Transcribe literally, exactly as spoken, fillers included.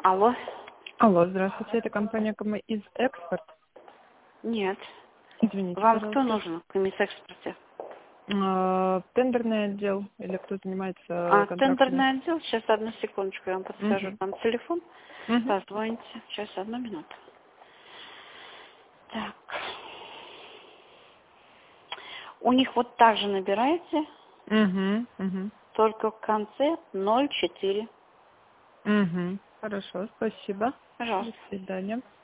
Алло. Алло, здравствуйте, это компания КМИС Экспорт. Нет. Извините, Вам пожалуйста. кто нужен в КМИС Экспорте? А, тендерный отдел или кто занимается А, контрактами? тендерный отдел? Сейчас, одну секундочку, я вам подскажу. Угу. Там телефон. Угу. Позвоните. Сейчас, одну минуту. Так. У них вот так же набираете, Угу. Угу. только в конце ноль четыре. Угу. Хорошо, спасибо. До Пожалуйста. свидания.